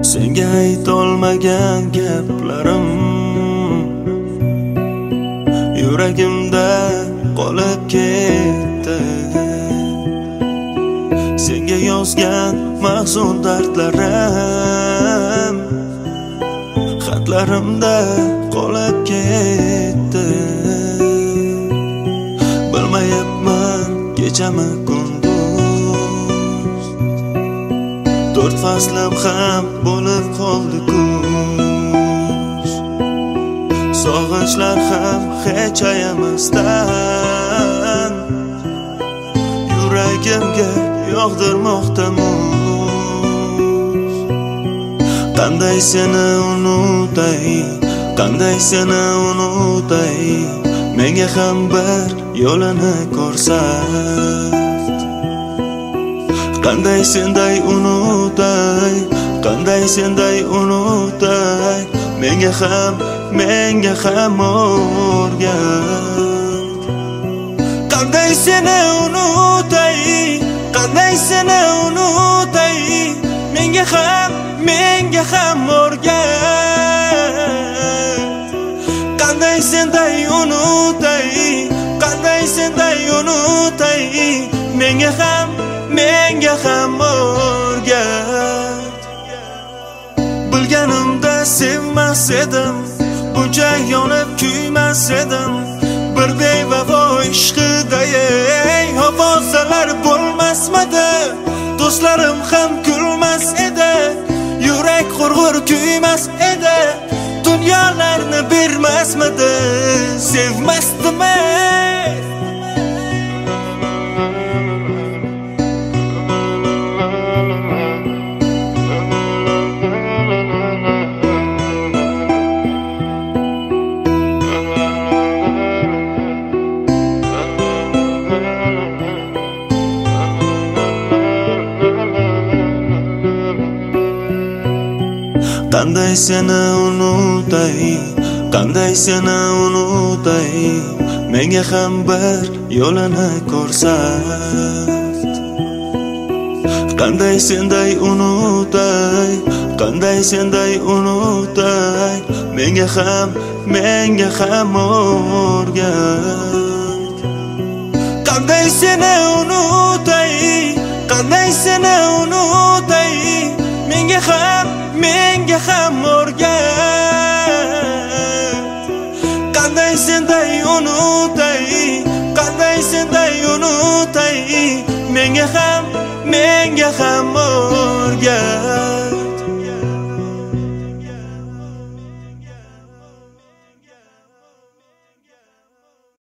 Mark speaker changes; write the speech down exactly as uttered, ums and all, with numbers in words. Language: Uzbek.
Speaker 1: Senga aytolmagan gaplarim yuragimda qolib ketdi. Senga yozgan mahzun dardlarim xatlarimda qolib ketdi. Bilmayapman kechami kunduz, to'rt faslim ham bo'lib qoldi kuz. Sog'inchlar ham hech ayamasdan yuragimga yog'dirmoqda muz. Qanday seni unutay, qanday seni unutay, menga ham bir yo'lini ko'rsat. Qanday senday unutay, qanday senday unutay, menga ham, menga ham o'rgat. Qanday seni unutay, qanday seni unutay, menga ham, menga ham o'rgat. Qanday senday unutay, qanday senday unutay, menga ham, menga ham o'rgat. Bilganimda sevmas edim, buncha yonib kuymas edim. Bir bevafo ishqiday havosalar bo'lmasmidi, do'stlarim ham kulmas edi, yurak qurg'ur kuymas edi, dunyolarni bermasmidi, sevmasdimi? Qanday seni unutay, qanday seni unutay, menga ham bir yo'lini ko'rsat. Qanday senday unutay, qanday senday unutay, menga ham, menga ham o'rgat. Qanday seni unutay, qanday seni unutay, menga ham, menga ham o'rgat. Qanday senday unutay, qanday senday unutay, menga ham, menga ham o'rgat.